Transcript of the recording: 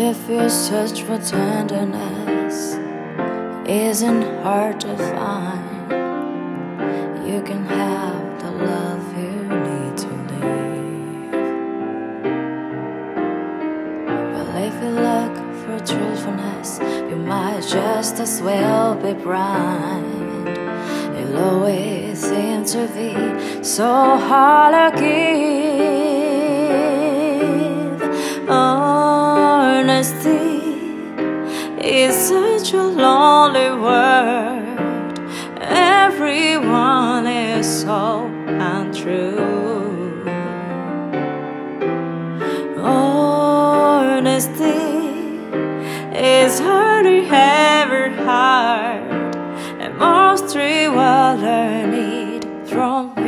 If you search for tenderness, isn't hard to find. You can have the love you need to live. But if you look for truthfulness, you might just as well be blind. You'll always seem to be so hard to give. Honesty is such a lonely word. Everyone is so untrue. Honesty is hardly ever hard, and most will learn it from